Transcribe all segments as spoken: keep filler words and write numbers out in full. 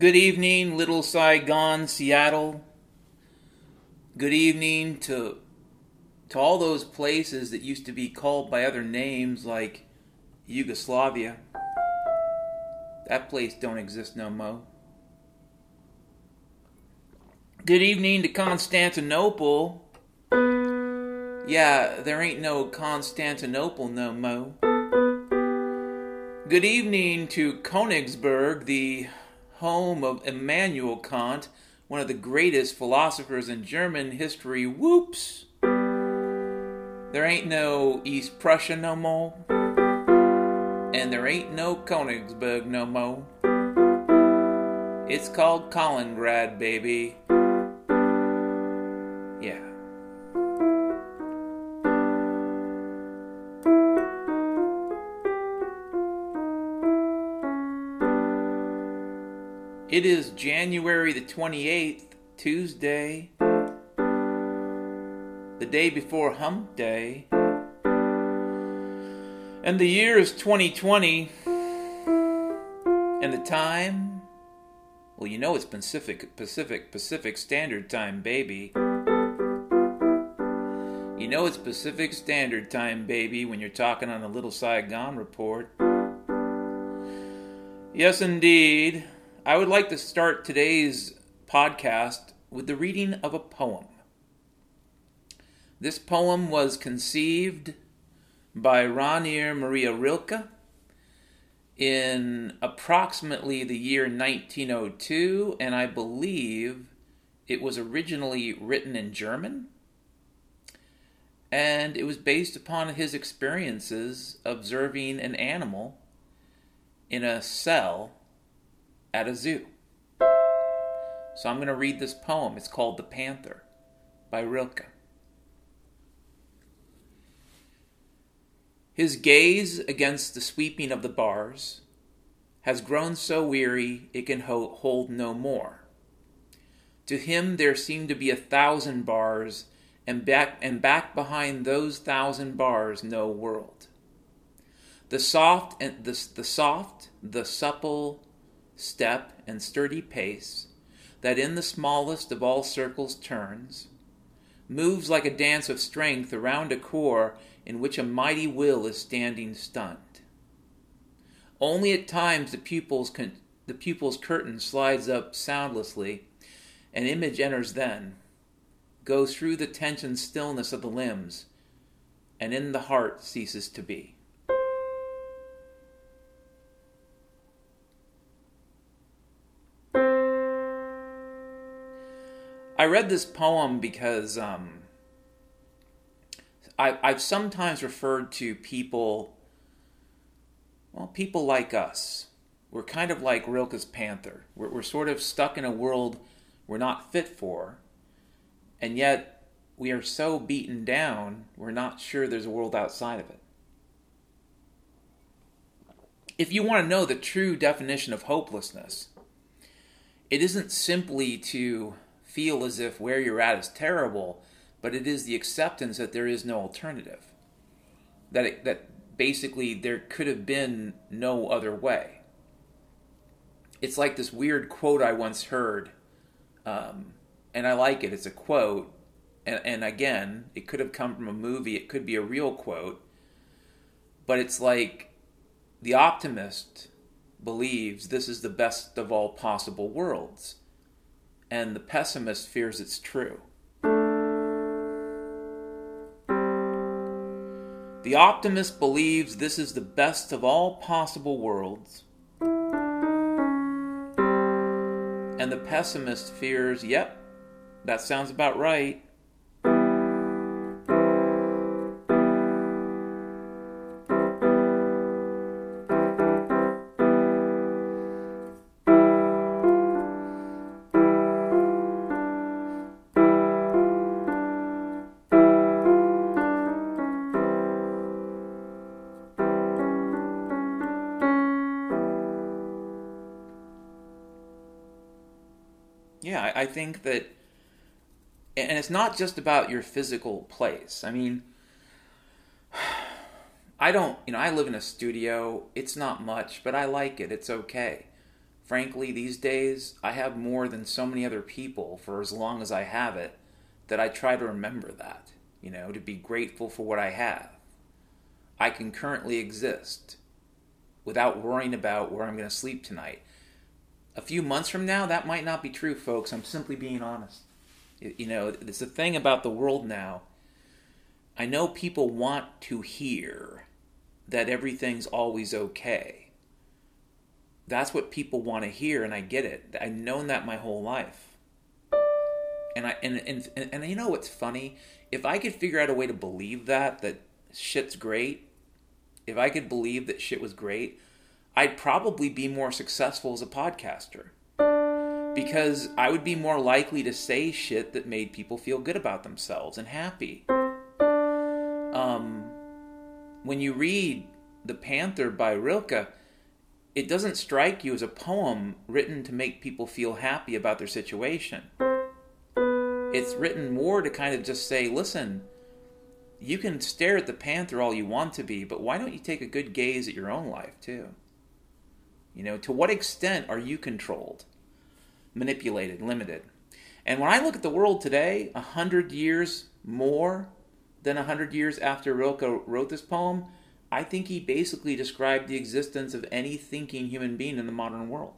Good evening, Little Saigon, Seattle. Good evening to to all those places that used to be called by other names like Yugoslavia. That place don't exist no mo. Good evening to Constantinople. Yeah, there ain't no Constantinople no mo. Good evening to Königsberg, the home of Immanuel Kant, one of the greatest philosophers in German history. Whoops! There ain't no East Prussia no more, and there ain't no Königsberg no more. It's called Kaliningrad, baby. Yeah. It is January the twenty-eighth, Tuesday, the day before Hump Day, and the year is twenty twenty, and the time, well, you know it's Pacific, Pacific, Pacific Standard Time, baby. You know it's Pacific Standard Time, baby, when you're talking on the Little Saigon Report. Yes, indeed. I would like to start today's podcast with the reading of a poem. This poem was conceived by Rainer Maria Rilke in approximately the year nineteen oh two, and I believe it was originally written in German, and it was based upon his experiences observing an animal in a cell at a zoo. So I'm going to read this poem. It's called The Panther by Rilke. His gaze against the sweeping of the bars has grown so weary it can ho- hold no more. To him there seem to be a thousand bars, and back and back behind those thousand bars no world. The soft and the, the soft, the supple step and sturdy pace that in the smallest of all circles turns, moves like a dance of strength around a core in which a mighty will is standing stunned. Only at times the pupil's, con- the pupil's curtain slides up soundlessly, an image enters then, goes through the tension stillness of the limbs, and in the heart ceases to be. I read this poem because um, I, I've sometimes referred to people, well, people like us. We're kind of like Rilke's panther. We're, we're sort of stuck in a world we're not fit for, and yet we are so beaten down, we're not sure there's a world outside of it. If you want to know the true definition of hopelessness, it isn't simply to feel as if where you're at is terrible, but it is the acceptance that there is no alternative. That it, that basically there could have been no other way. It's like this weird quote I once heard, um, and I like it. It's a quote, and, and again, it could have come from a movie, it could be a real quote, but it's like the optimist believes this is the best of all possible worlds, and the pessimist fears it's true. The optimist believes this is the best of all possible worlds, and the pessimist fears, yep, that sounds about right. Yeah, I, I think that, and it's not just about your physical place. I mean, I don't, you know, I live in a studio. It's not much, but I like it. It's okay. frankly, these days, I have more than so many other people for as long as I have it, that I try to remember that, you know, to be grateful for what I have. I can currently exist without worrying about where I'm going to sleep tonight. A few months from now, that might not be true, folks. I'm simply being honest. You know, it's the thing about the world now. I know people want to hear that everything's always okay. That's what people want to hear, and I get it. I've known that my whole life. And I and, and and and you know what's funny? If I could figure out a way to believe that, that shit's great, if I could believe that shit was great, I'd probably be more successful as a podcaster. Because I would be more likely to say shit that made people feel good about themselves and happy. Um, when you read The Panther by Rilke, it doesn't strike you as a poem written to make people feel happy about their situation. It's written more to kind of just say, listen, you can stare at the panther all you want to be, but why don't you take a good gaze at your own life too? You know, to what extent are you controlled, manipulated, limited? And when I look at the world today, a hundred years more than a hundred years after Rilke wrote this poem, I think he basically described the existence of any thinking human being in the modern world.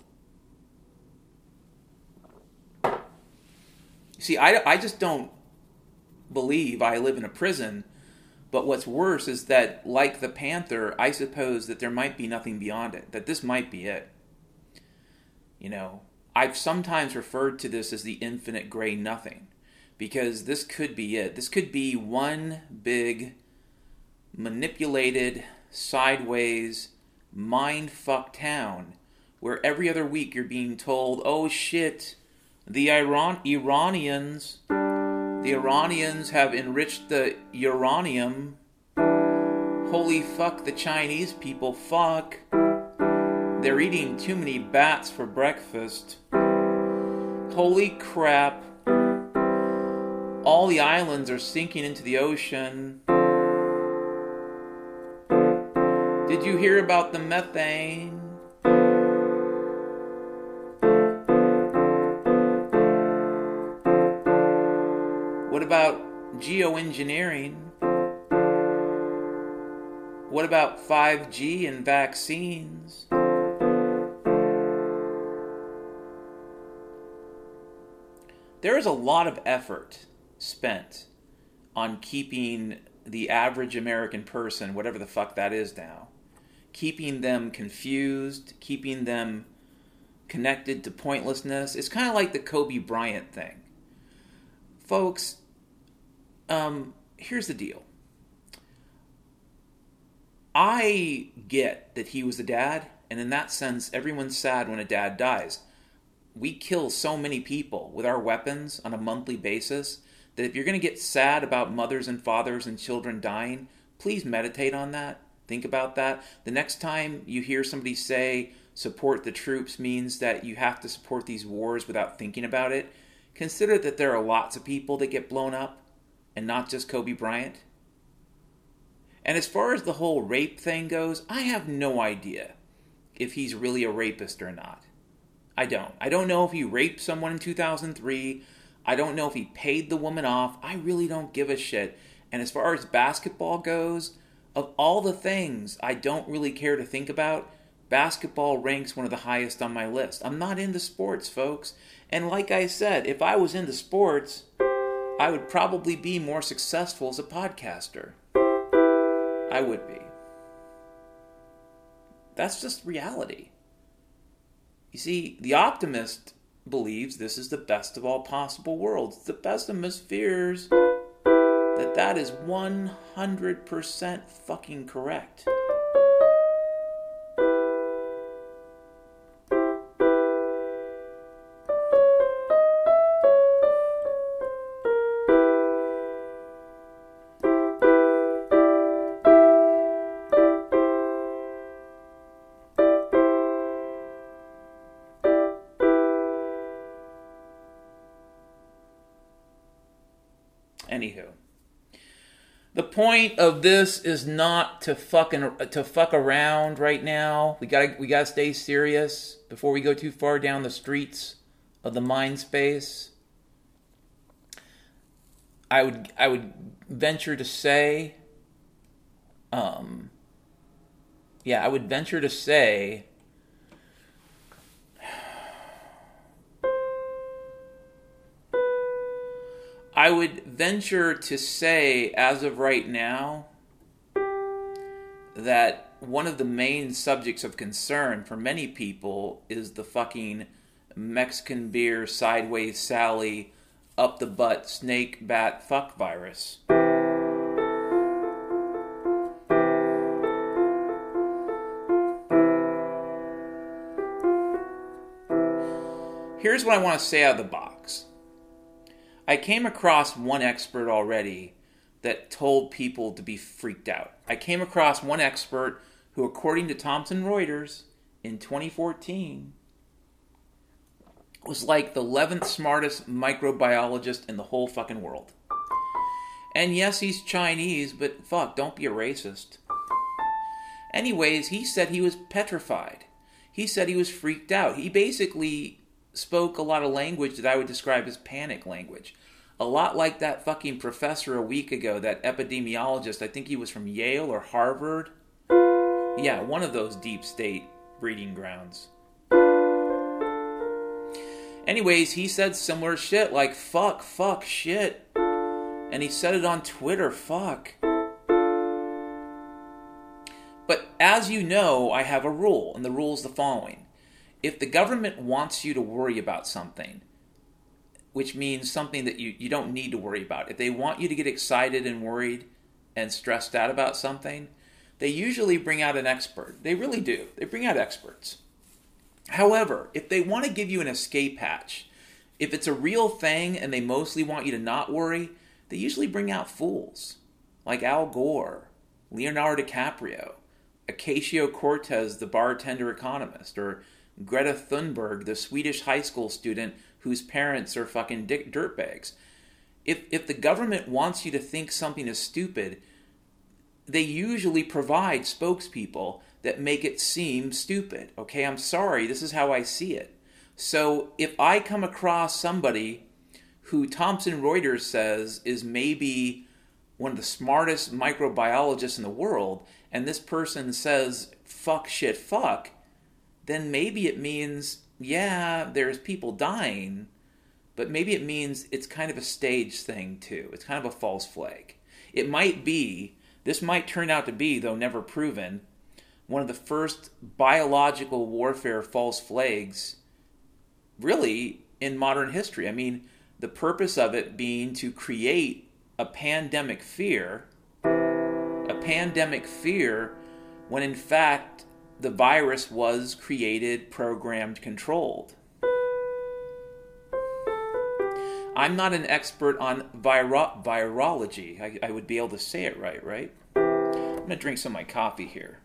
See, I, I just don't believe I live in a prison, but what's worse is that, like the panther, I suppose that there might be nothing beyond it, that this might be it. You know, I've sometimes referred to this as the infinite gray nothing, because this could be it. This could be one big, manipulated, sideways, mind-fuck town where every other week you're being told, oh shit, the Iran- Iranians, the Iranians have enriched the uranium. Holy fuck, the Chinese people, fuck. They're eating too many bats for breakfast. Holy crap. All the islands are sinking into the ocean. Did you hear about the methane? What about geoengineering? What about five G and vaccines? There is a lot of effort spent on keeping the average American person, whatever the fuck that is now, keeping them confused, keeping them connected to pointlessness. It's kind of like the Kobe Bryant thing. Folks, um, here's the deal. I get that he was a dad, and in that sense, everyone's sad when a dad dies. We kill so many people with our weapons on a monthly basis that if you're going to get sad about mothers and fathers and children dying, please meditate on that. Think about that. The next time you hear somebody say support the troops means that you have to support these wars without thinking about it, consider that there are lots of people that get blown up and not just Kobe Bryant. And as far as the whole rape thing goes, I have no idea if he's really a rapist or not. I don't. I don't know if he raped someone in two thousand three. I don't know if he paid the woman off. I really don't give a shit. And as far as basketball goes, of all the things I don't really care to think about, basketball ranks one of the highest on my list. I'm not into sports, folks. And like I said, if I was into sports, I would probably be more successful as a podcaster. I would be. That's just reality. You see, the optimist believes this is the best of all possible worlds. The pessimist fears that that is one hundred percent fucking correct. point of this is not to fucking to fuck around right now. We gotta we gotta stay serious before we go too far down the streets of the mind space. I would I would venture to say, um, yeah, I would venture to say. I would venture to say, as of right now, that one of the main subjects of concern for many people is the fucking Mexican beer sideways Sally up the butt snake bat fuck virus. Here's what I want to say out of the box. I came across one expert already that told people to be freaked out. I came across one expert who, according to Thomson Reuters, in twenty fourteen, was like the eleventh smartest microbiologist in the whole fucking world. And yes, he's Chinese, but fuck, don't be a racist. Anyways, he said he was petrified. He said he was freaked out. He basically spoke a lot of language that I would describe as panic language. A lot like that fucking professor a week ago, that epidemiologist, I think he was from Yale or Harvard. Yeah, one of those deep state breeding grounds. Anyways, he said similar shit like fuck, fuck, shit. And he said it on Twitter, fuck. But as you know, I have a rule, and the rule is the following. If the government wants you to worry about something, which means something that you, you don't need to worry about, if they want you to get excited and worried and stressed out about something, they usually bring out an expert. They really do. They bring out experts. However, if they want to give you an escape hatch, if it's a real thing and they mostly want you to not worry, they usually bring out fools like Al Gore, Leonardo DiCaprio, Ocasio-Cortez, the bartender economist, or Greta Thunberg, the Swedish high school student whose parents are fucking dick dirtbags. If if the government wants you to think something is stupid, they usually provide spokespeople that make it seem stupid. Okay, I'm sorry, this is how I see it. So if I come across somebody who Thomson Reuters says is maybe one of the smartest microbiologists in the world, and this person says fuck, shit, fuck, then maybe it means, yeah, there's people dying, but maybe it means it's kind of a stage thing too. It's kind of a false flag. It might be, this might turn out to be, though never proven, one of the first biological warfare false flags really in modern history. I mean, the purpose of it being to create a pandemic fear, a pandemic fear when in fact the virus was created, programmed, controlled. I'm not an expert on viro- virology. I, I would be able to say it right, right? I'm going to drink some of my coffee here.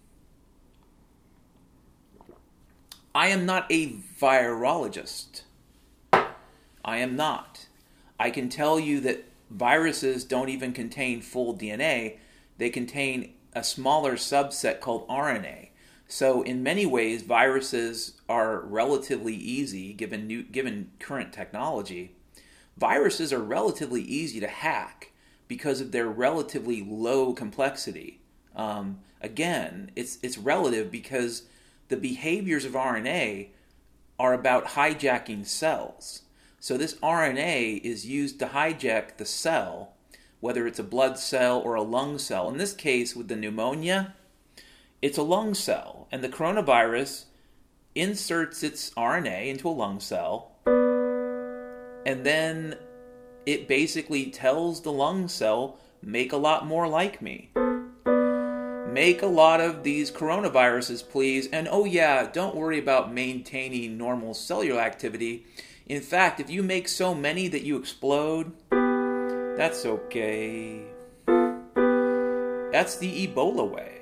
I am not a virologist. I am not. I can tell you that viruses don't even contain full D N A. They contain a smaller subset called R N A. So in many ways, viruses are relatively easy, given new, given current technology. Viruses are relatively easy to hack because of their relatively low complexity. Um, again, it's it's relative because the behaviors of R N A are about hijacking cells. So this R N A is used to hijack the cell, whether it's a blood cell or a lung cell. In this case, with the pneumonia, it's a lung cell, and the coronavirus inserts its R N A into a lung cell, and then it basically tells the lung cell, make a lot more like me. Make a lot of these coronaviruses, please, and oh yeah, don't worry about maintaining normal cellular activity. In fact, if you make so many that you explode, that's okay. That's the Ebola way.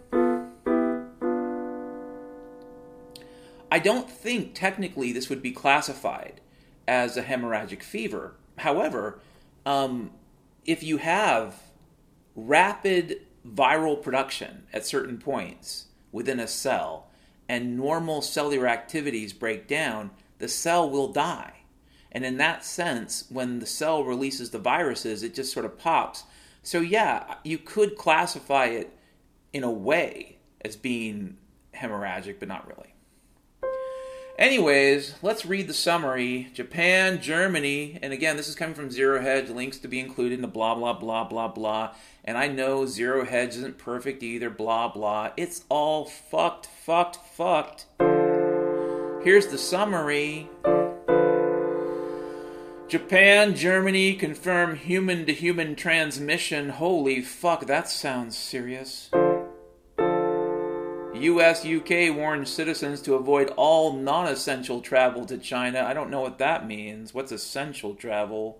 I don't think technically this would be classified as a hemorrhagic fever. However, um, if you have rapid viral production at certain points within a cell and normal cellular activities break down, the cell will die. And in that sense, when the cell releases the viruses, it just sort of pops. So yeah, you could classify it in a way as being hemorrhagic, but not really. Anyways, let's read the summary. Japan, Germany, and again, this is coming from Zero Hedge, links to be included in the blah, blah, blah, blah, blah. And I know Zero Hedge isn't perfect either, blah, blah. It's all fucked, fucked, fucked. Here's the summary. Japan, Germany confirm human-to-human transmission. Holy fuck, that sounds serious. U S, U K warns citizens to avoid all non-essential travel to China. I don't know what that means. What's essential travel?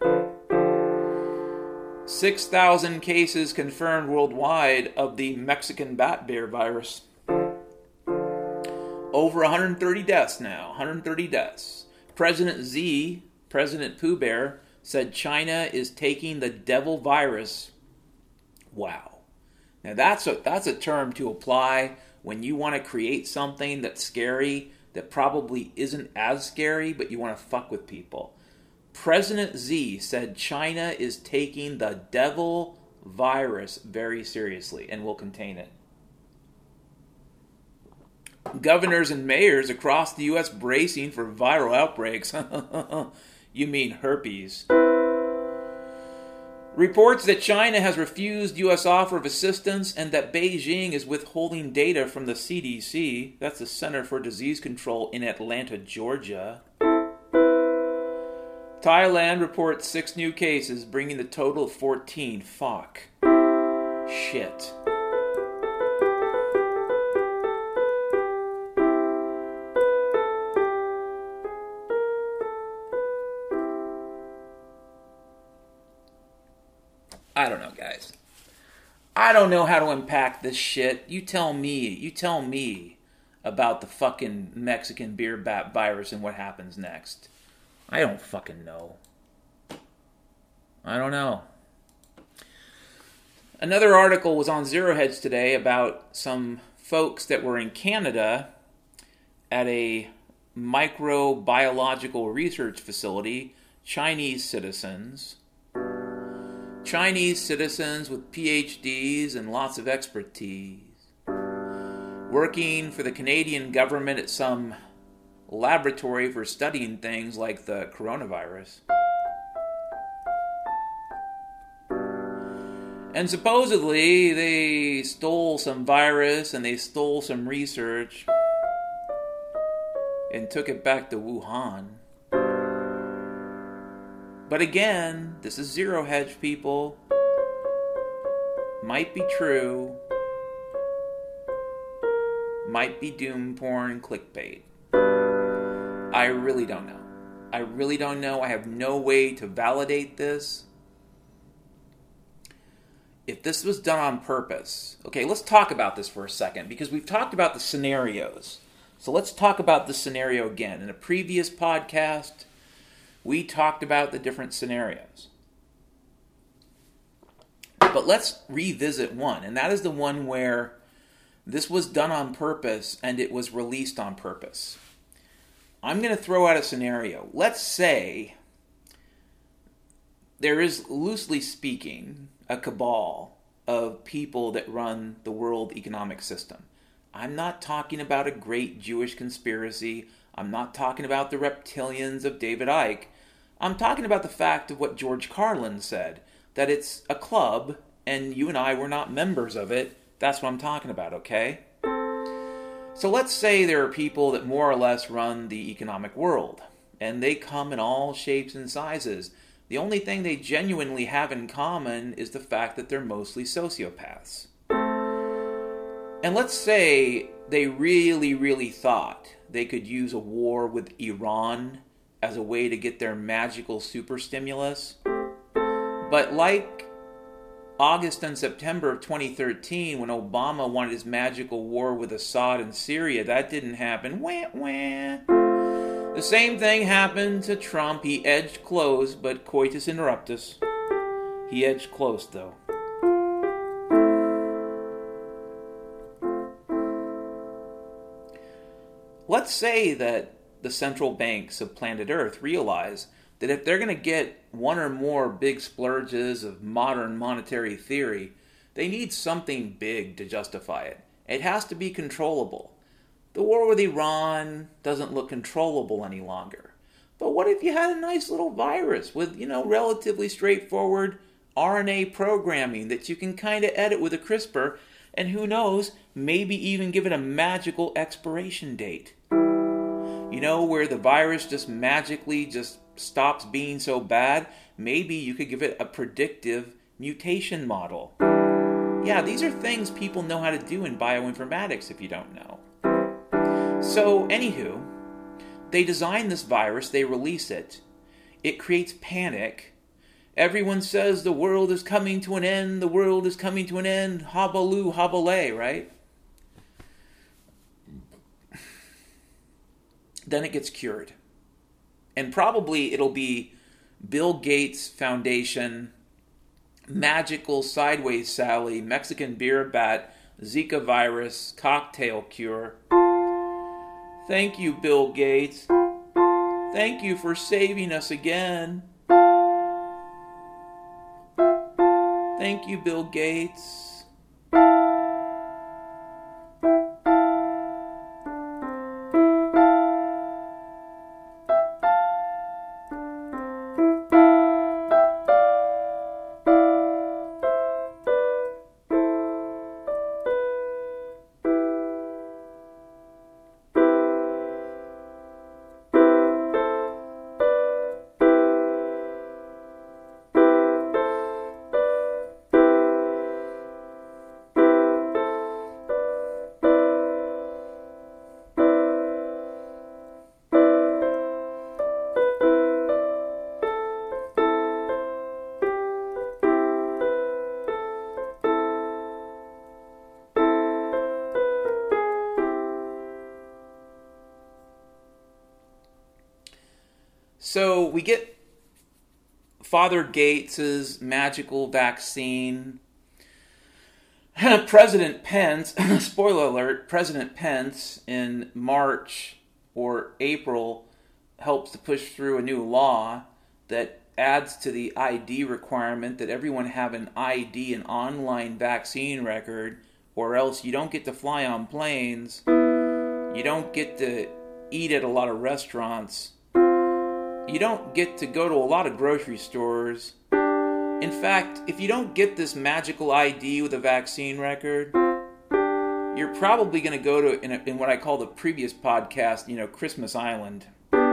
six thousand cases confirmed worldwide of the Mexican bat bear virus. Over one hundred thirty deaths now. one hundred thirty deaths. President Xi, President Pooh Bear, said China is taking the devil virus. Wow. Now that's a, that's a term to apply when you want to create something that's scary that probably isn't as scary, but you want to fuck with people. President Xi said China is taking the devil virus very seriously and will contain it. Governors and mayors across the U S bracing for viral outbreaks. You mean herpes. Reports that China has refused U S offer of assistance and that Beijing is withholding data from the C D C, that's the Center for Disease Control in Atlanta, Georgia. Thailand reports six new cases, bringing the total of fourteen. Fuck. Shit. I don't know, guys. I don't know how to unpack this shit. You tell me. You tell me about the fucking Mexican beer bat virus and what happens next. I don't fucking know. I don't know. Another article was on Zero Hedge today about some folks that were in Canada at a microbiological research facility, Chinese citizens. Chinese citizens with P H Ds and lots of expertise, working for the Canadian government at some laboratory for studying things like the coronavirus. And supposedly they stole some virus and they stole some research and took it back to Wuhan. But again, this is Zero Hedge, people. Might be true. Might be doom porn clickbait. I really don't know. I really don't know. I have no way to validate this. If this was done on purpose... Okay, let's talk about this for a second, because we've talked about the scenarios. So let's talk about the scenario again. In a previous podcast, we talked about the different scenarios. But let's revisit one, and that is the one where this was done on purpose and it was released on purpose. I'm going to throw out a scenario. Let's say there is, loosely speaking, a cabal of people that run the world economic system. I'm not talking about a great Jewish conspiracy. I'm not talking about the reptilians of David Icke. I'm talking about the fact of what George Carlin said, that it's a club and you and I were not members of it. That's what I'm talking about, okay? So let's say there are people that more or less run the economic world, and they come in all shapes and sizes. The only thing they genuinely have in common is the fact that they're mostly sociopaths. And let's say they really, really thought they could use a war with Iran as a way to get their magical super stimulus. But like August and September of twenty thirteen, when Obama wanted his magical war with Assad in Syria, that didn't happen. Wah, wah. The same thing happened to Trump. He edged close, but coitus interruptus. He edged close, though. let's say that the central banks of planet Earth realize that if they're going to get one or more big splurges of modern monetary theory, they need something big to justify it. It has to be controllable. The war with Iran doesn't look controllable any longer. But what if you had a nice little virus with, you know, relatively straightforward R N A programming that you can kind of edit with a CRISPR, and who knows, maybe even give it a magical expiration date? You know, where the virus just magically just stops being so bad, maybe you could give it a predictive mutation model. Yeah, these are things people know how to do in bioinformatics if you don't know. So, anywho, they design this virus, they release it, it creates panic. Everyone says the world is coming to an end, the world is coming to an end, habaloo, habalay, right? Then it gets cured. And probably it'll be Bill Gates Foundation, magical sideways Sally, Mexican beer bat, Zika virus, cocktail cure. Thank you, Bill Gates. Thank you for saving us again. Thank you, Bill Gates. So we get Father Gates's magical vaccine. President Pence, spoiler alert, President Pence in March or April helps to push through a new law that adds to the I D requirement that everyone have an I D, an online vaccine record, or else you don't get to fly on planes, you don't get to eat at a lot of restaurants, you don't get to go to a lot of grocery stores. In fact, if you don't get this magical I D with a vaccine record, you're probably going to go to, in, a, in what I call the previous podcast, you know, Christmas Island.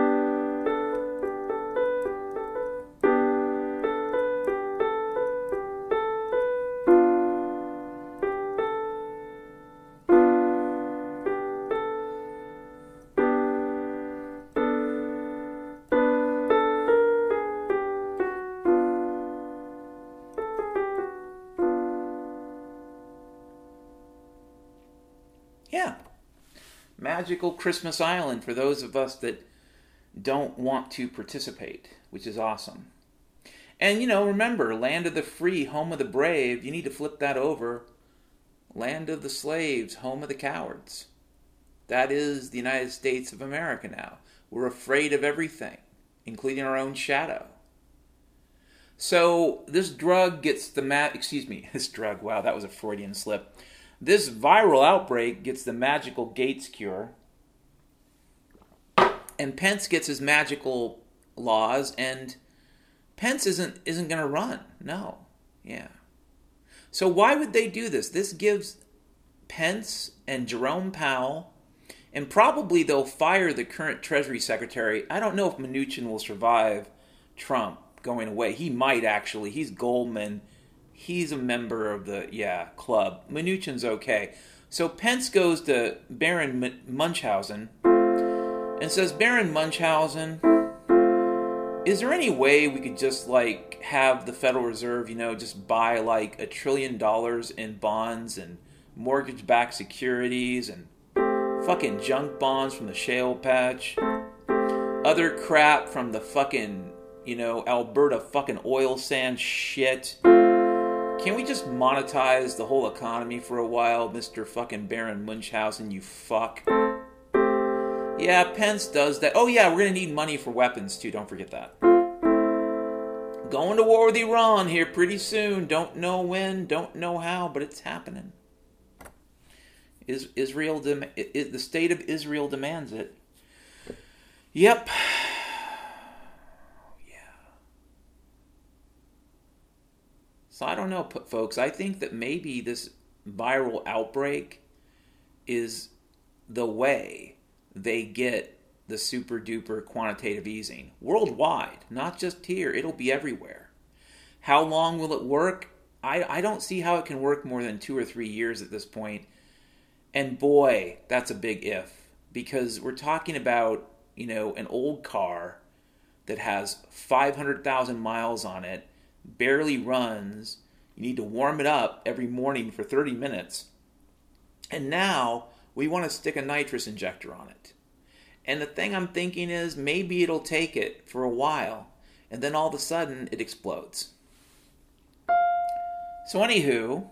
Yeah, magical Christmas Island for those of us that don't want to participate, which is awesome. And, you know, remember, land of the free, home of the brave, you need to flip that over. Land of the slaves, home of the cowards. That is the United States of America now. We're afraid of everything, including our own shadow. So this drug gets the, ma- excuse me, this drug, wow, that was a Freudian slip. This viral outbreak gets the magical Gates cure, and Pence gets his magical laws, and Pence isn't isn't going to run. No. Yeah. So why would they do this? This gives Pence and Jerome Powell, and probably they'll fire the current Treasury Secretary. I don't know if Mnuchin will survive Trump going away. He might actually. He's Goldman. He's a member of the, yeah, club. Mnuchin's okay. So Pence goes to Baron M- Munchausen and says, Baron Munchausen, is there any way we could just, like, have the Federal Reserve, you know, just buy, like, a trillion dollars in bonds and mortgage-backed securities and fucking junk bonds from the shale patch, other crap from the fucking, you know, Alberta fucking oil sand shit? Can we just monetize the whole economy for a while, Mister fucking Baron Munchausen, you fuck? Yeah, Pence does that. Oh yeah, we're going to need money for weapons too, don't forget that. Going to war with Iran here pretty soon. Don't know when, don't know how, but it's happening. Is Israel dem- the state of Israel demands it. Yep. Yeah. So I don't know, folks. I think that maybe this viral outbreak is the way they get the super duper quantitative easing worldwide, not just here. It'll be everywhere. How long will it work? I, I don't see how it can work more than two or three years at this point. And boy, that's a big if, because we're talking about, you know, an old car that has five hundred thousand miles on it, barely runs. You need to warm it up every morning for thirty minutes. And now we want to stick a nitrous injector on it. And the thing I'm thinking is maybe it'll take it for a while, and then all of a sudden it explodes. So anywho,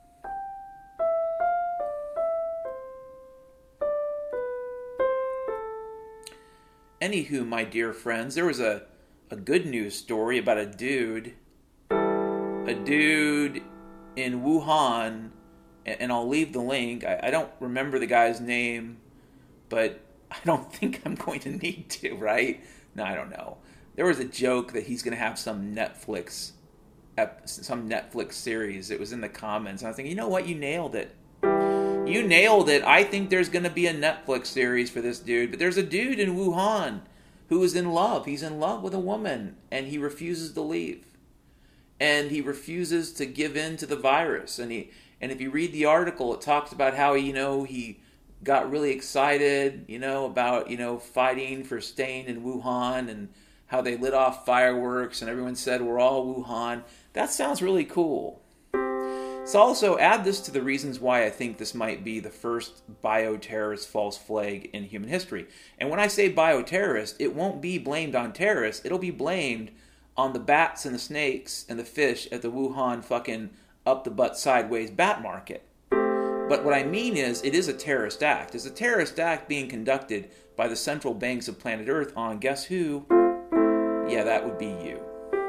anywho, my dear friends, there was a, a good news story about a dude, a dude in Wuhan, and, and I'll leave the link. I, I don't remember the guy's name, but I don't think I'm going to need to, right? No, I don't know. There was a joke that he's going to have some Netflix, some Netflix series. It was in the comments. And I was thinking, you know what? You nailed it. You nailed it. I think there's going to be a Netflix series for this dude. But there's a dude in Wuhan who is in love. He's in love with a woman, and he refuses to leave. And he refuses to give in to the virus. And he, and if you read the article, it talks about how, you know, he got really excited, you know, about, you know, fighting for staying in Wuhan and how they lit off fireworks and everyone said we're all Wuhan. That sounds really cool. So also add this to the reasons why I think this might be the first bioterrorist false flag in human history. And when I say bioterrorist, it won't be blamed on terrorists. It'll be blamed on the bats and the snakes and the fish at the Wuhan fucking up the butt sideways bat market. But what I mean is, it is a terrorist act. It's a terrorist act being conducted by the central banks of planet Earth on, guess who? Yeah, that would be you.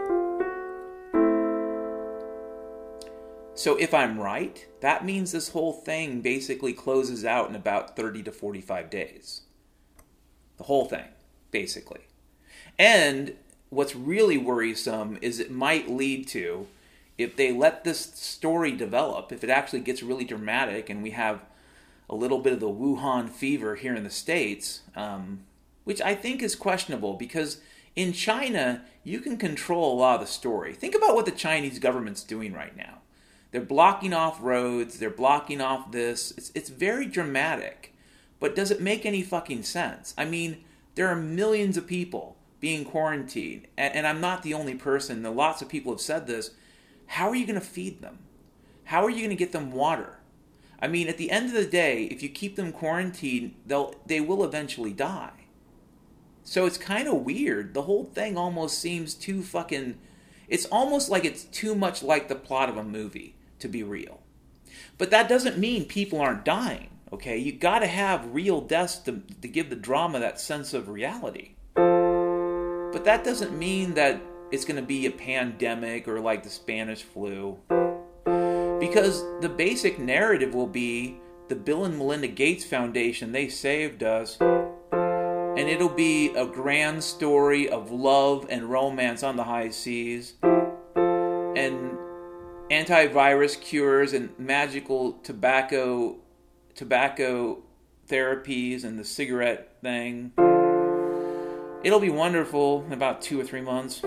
So if I'm right, that means this whole thing basically closes out in about thirty to forty-five days. The whole thing, basically. And what's really worrisome is it might lead to, if they let this story develop, if it actually gets really dramatic and we have a little bit of the Wuhan fever here in the States, um, which I think is questionable because in China, you can control a lot of the story. Think about what the Chinese government's doing right now. They're blocking off roads, they're blocking off this. It's, it's very dramatic, but does it make any fucking sense? I mean, there are millions of people being quarantined, and, and I'm not the only person. Lots of people have said this. How are you going to feed them? How are you going to get them water? I mean, at the end of the day, if you keep them quarantined, they'll they will eventually die. So it's kind of weird. The whole thing almost seems too fucking... It's almost like it's too much like the plot of a movie to be real. But that doesn't mean people aren't dying, okay? You got to have real deaths to, to give the drama that sense of reality. But that doesn't mean that it's going to be a pandemic or like the Spanish flu. Because the basic narrative will be the Bill and Melinda Gates Foundation, they saved us. And it'll be a grand story of love and romance on the high seas. And antivirus cures and magical tobacco tobacco therapies and the cigarette thing. It'll be wonderful in about two or three months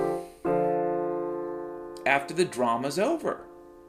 after the drama's over.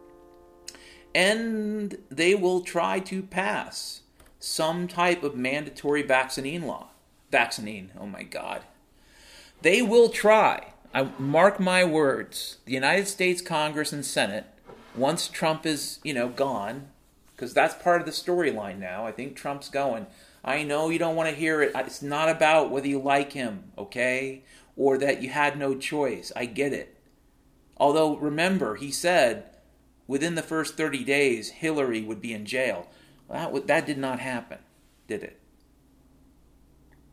And they will try to pass some type of mandatory vaccine law. Vaccine, oh my God. They will try. I mark my words. The United States Congress and Senate, once Trump is, you know, gone, because that's part of the storyline now. I think Trump's going. I know you don't want to hear it. It's not about whether you like him, okay? Or that you had no choice. I get it. Although, remember, he said within the first thirty days, Hillary would be in jail. That, that did not happen, did it?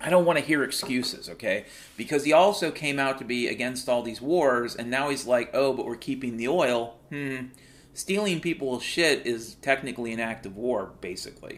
I don't want to hear excuses, okay? Because he also came out to be against all these wars, and now he's like, oh, but we're keeping the oil. Hmm. Stealing people's shit is technically an act of war, basically.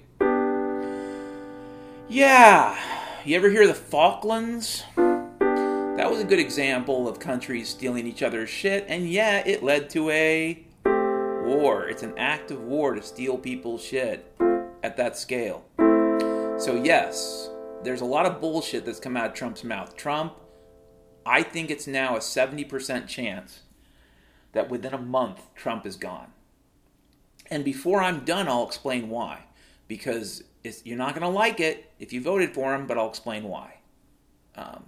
Yeah. You ever hear of the Falklands? That was a good example of countries stealing each other's shit, and yeah, it led to a war. It's an act of war to steal people's shit at that scale. So yes, there's a lot of bullshit that's come out of Trump's mouth. Trump, I think it's now a seventy percent chance that within a month, Trump is gone. And before I'm done, I'll explain why. Because it's, you're not going to like it if you voted for him, but I'll explain why. Um,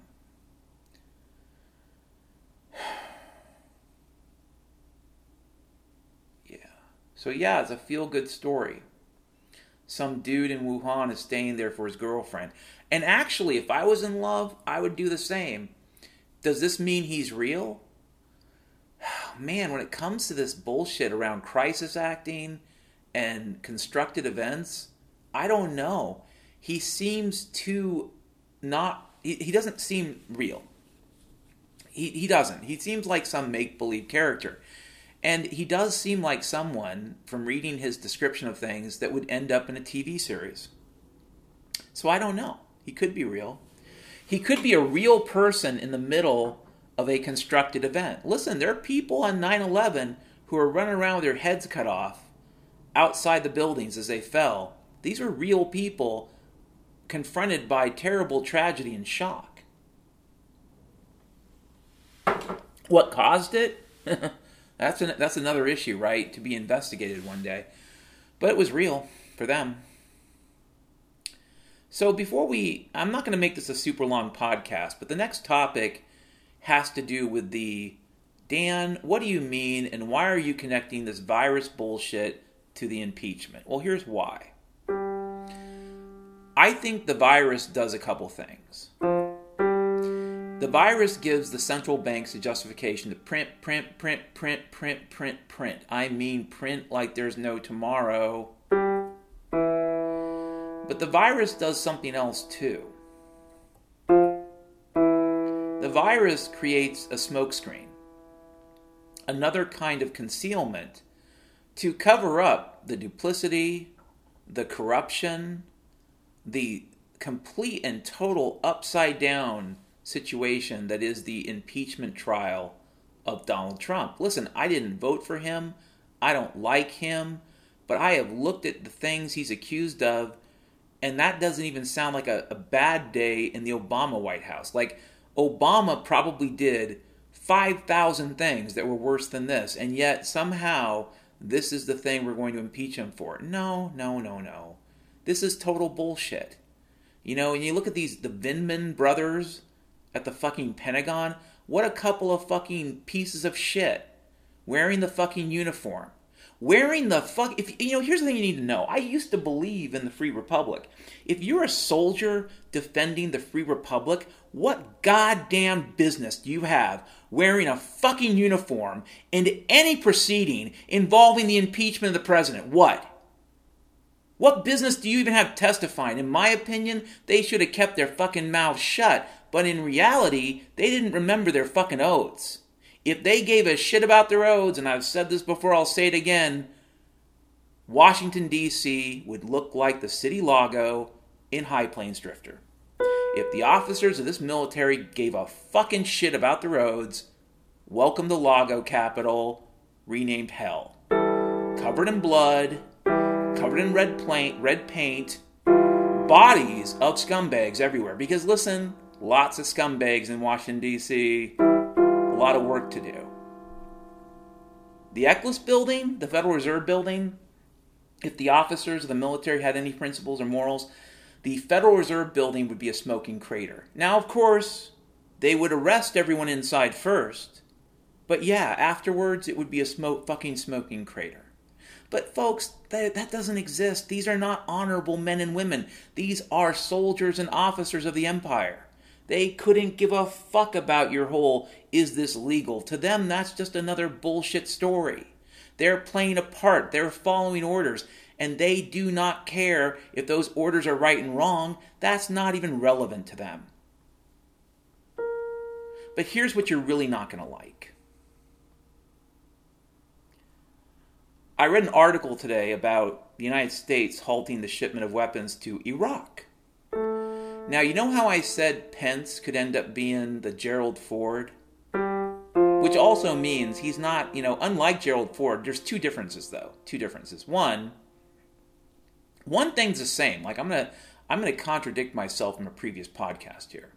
yeah. So yeah, it's a feel-good story. Some dude in Wuhan is staying there for his girlfriend. And actually, if I was in love, I would do the same. Does this mean he's real? Man, when it comes to this bullshit around crisis acting and constructed events, I don't know. He seems too not... He, he doesn't seem real. He, he doesn't. He seems like some make-believe character. And he does seem like someone, from reading his description of things, that would end up in a T V series. So I don't know. He could be real. He could be a real person in the middle of a constructed event. Listen, there are people on nine eleven who are running around with their heads cut off outside the buildings as they fell. These are real people confronted by terrible tragedy and shock. What caused it? that's an, that's another issue, right? To be investigated one day. But it was real for them. So before we... I'm not going to make this a super long podcast, but the next topic has to do with the, Dan, what do you mean, and why are you connecting this virus bullshit to the impeachment? Well, here's why. I think the virus does a couple things. The virus gives the central banks a justification to print, print, print, print, print, print, print. I mean print like there's no tomorrow. But the virus does something else too. The virus creates a smokescreen, another kind of concealment to cover up the duplicity, the corruption, the complete and total upside down situation that is the impeachment trial of Donald Trump. Listen, I didn't vote for him. I don't like him, but I have looked at the things he's accused of, and that doesn't even sound like a, a bad day in the Obama White House. Like, Obama probably did five thousand things that were worse than this, and yet somehow this is the thing we're going to impeach him for. No, no, no, no. This is total bullshit. You know, and you look at these, the Vindman brothers at the fucking Pentagon, what a couple of fucking pieces of shit. Wearing the fucking uniform. Wearing the fuck... If, you know, here's the thing you need to know. I used to believe in the Free Republic. If you're a soldier defending the Free Republic, what goddamn business do you have wearing a fucking uniform into any proceeding involving the impeachment of the president? What? What business do you even have testifying? In my opinion, they should have kept their fucking mouths shut. But in reality, they didn't remember their fucking oaths. If they gave a shit about their oaths, and I've said this before, I'll say it again, Washington, D C would look like the city logo in High Plains Drifter. If the officers of this military gave a fucking shit about their oaths, welcome to Lago Capital, renamed Hell. Covered in blood, covered in red paint, red paint, bodies of scumbags everywhere. Because listen, lots of scumbags in Washington, D C A lot of work to do. The Eccles building, the Federal Reserve building, if the officers of the military had any principles or morals, the Federal Reserve building would be a smoking crater. Now, of course, they would arrest everyone inside first, but yeah, afterwards it would be a smoke, fucking smoking crater. But folks, that, that doesn't exist. These are not honorable men and women. These are soldiers and officers of the empire. They couldn't give a fuck about your whole, is this legal? To them, that's just another bullshit story. They're playing a part. They're following orders. And they do not care if those orders are right and wrong. That's not even relevant to them. But here's what you're really not going to like. I read an article today about the United States halting the shipment of weapons to Iraq. Now, you know how I said Pence could end up being the Gerald Ford? Which also means he's not, you know, unlike Gerald Ford, there's two differences, though. Two differences. One, one thing's the same. Like, I'm going to I'm going to contradict myself from a previous podcast here.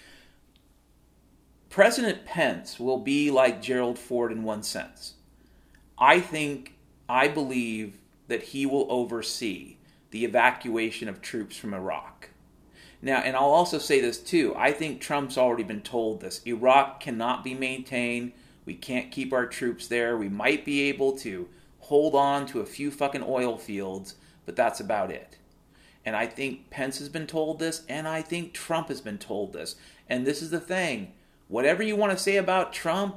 President Pence will be like Gerald Ford in one sense. I think, I believe that he will oversee the evacuation of troops from Iraq. Now, and I'll also say this too, I think Trump's already been told this. Iraq cannot be maintained. We can't keep our troops there. We might be able to hold on to a few fucking oil fields, but that's about it. And I think Pence has been told this, and I think Trump has been told this. And this is the thing. Whatever you want to say about Trump,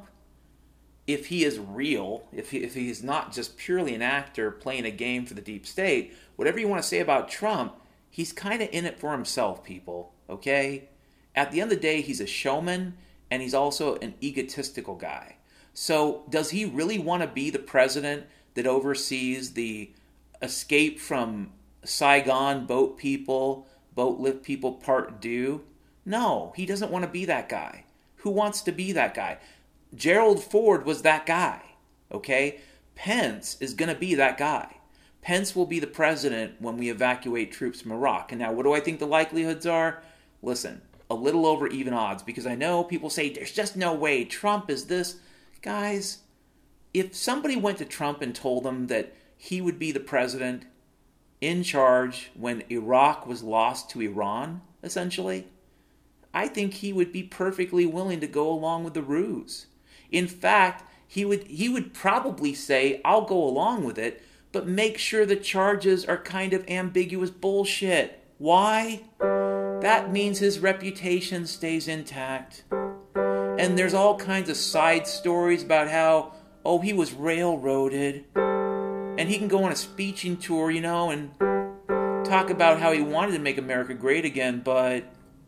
if he is real, if he, if he's not just purely an actor playing a game for the deep state, whatever you want to say about Trump, he's kind of in it for himself, people, okay? At the end of the day, he's a showman, and he's also an egotistical guy. So does he really want to be the president that oversees the escape from Saigon boat people, boat lift people part due? No, he doesn't want to be that guy. Who wants to be that guy? Gerald Ford was that guy, okay? Pence is going to be that guy. Pence will be the president when we evacuate troops from Iraq. And now, what do I think the likelihoods are? Listen, a little over even odds, because I know people say, there's just no way, Trump is this. Guys, if somebody went to Trump and told him that he would be the president in charge when Iraq was lost to Iran, essentially, I think he would be perfectly willing to go along with the ruse. In fact, he would he would probably say, I'll go along with it, but make sure the charges are kind of ambiguous bullshit. Why? That means his reputation stays intact. And there's all kinds of side stories about how, oh, he was railroaded. And he can go on a speeching tour, you know, and talk about how he wanted to make America great again, but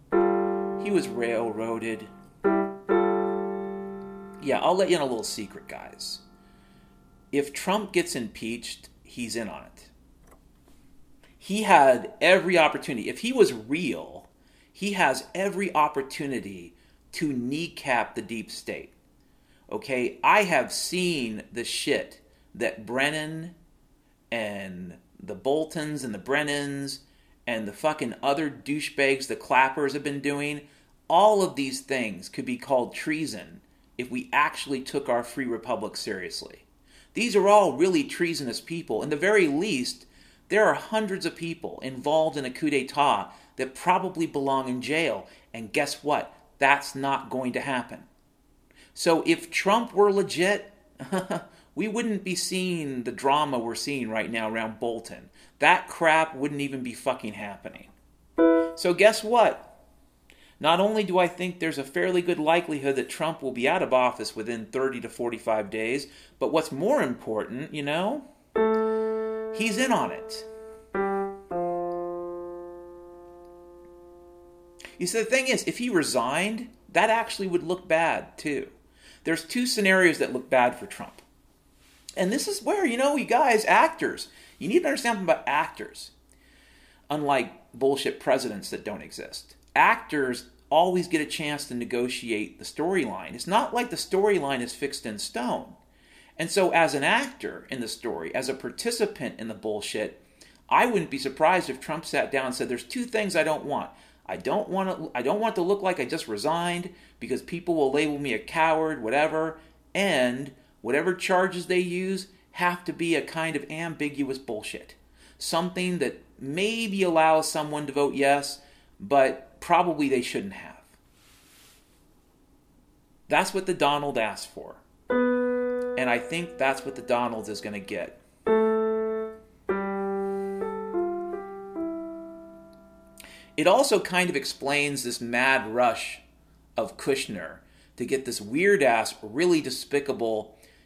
he was railroaded. Yeah, I'll let you in a little secret, guys. If Trump gets impeached, he's in on it. He had every opportunity. If he was real, he has every opportunity to kneecap the deep state. Okay, I have seen the shit that Brennan and the Boltons and the Brennans and the fucking other douchebags, the Clappers, have been doing. All of these things could be called treason if we actually took our free republic seriously. These are all really treasonous people. In the very least, there are hundreds of people involved in a coup d'etat that probably belong in jail. And guess what? That's not going to happen. So if Trump were legit, we wouldn't be seeing the drama we're seeing right now around Bolton. That crap wouldn't even be fucking happening. So guess what? Not only do I think there's a fairly good likelihood that Trump will be out of office within thirty to forty-five days, but what's more important, you know, he's in on it. You see, the thing is, if he resigned, that actually would look bad, too. There's two scenarios that look bad for Trump. And this is where, you know, you guys, actors, you need to understand something about actors. Unlike bullshit presidents that don't exist. Actors always get a chance to negotiate the storyline. It's not like the storyline is fixed in stone. And so as an actor in the story, as a participant in the bullshit, I wouldn't be surprised if Trump sat down and said, there's two things I don't want. I don't want to, I don't want to look like I just resigned because people will label me a coward, whatever, and whatever charges they use have to be a kind of ambiguous bullshit. Something that maybe allows someone to vote yes, but probably they shouldn't have. That's what the Donald asked for. And I think that's what the Donald is going to get. It also kind of explains this mad rush of Kushner to get this weird-ass, really despicable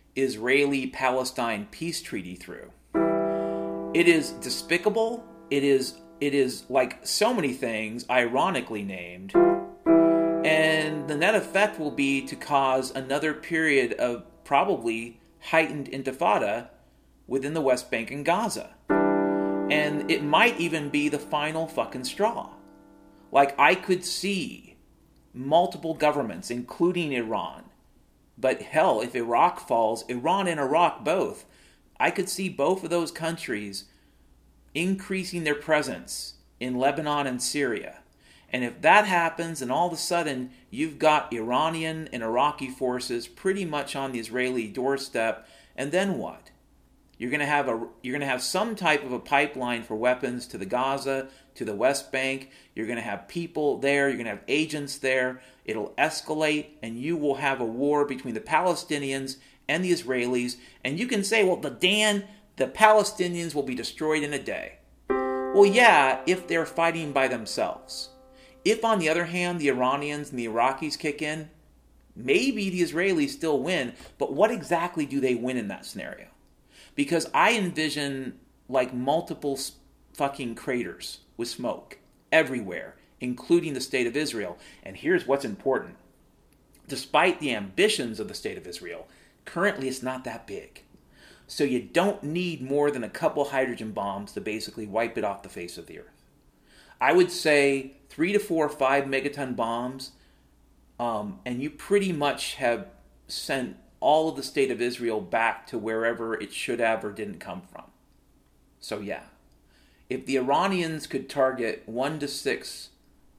Israeli-Palestine peace treaty through. It is despicable. It is it is like so many things ironically named. And the net effect will be to cause another period of probably heightened intifada within the West Bank and Gaza. And it might even be the final fucking straw. Like, I could see multiple governments, including Iran, but hell, if Iraq falls, Iran and Iraq both, I could see both of those countries increasing their presence in Lebanon and Syria. And if that happens, and all of a sudden you've got Iranian and Iraqi forces pretty much on the Israeli doorstep, and then what? You're going to have a you're going to have some type of a pipeline for weapons to the Gaza, to the West Bank. You're going to have people there. You're going to have agents there. It'll escalate, and you will have a war between the Palestinians and the Israelis. And you can say, well, the Dan, the Palestinians will be destroyed in a day. Well, yeah, if they're fighting by themselves. If, on the other hand, the Iranians and the Iraqis kick in, maybe the Israelis still win. But what exactly do they win in that scenario? Because I envision like multiple fucking craters with smoke everywhere, including the State of Israel. And here's what's important. Despite the ambitions of the State of Israel, currently it's not that big. So you don't need more than a couple hydrogen bombs to basically wipe it off the face of the earth. I would say three to four or five megaton bombs, um, and you pretty much have sent all of the State of Israel back to wherever it should have or didn't come from. So yeah, if the Iranians could target one to six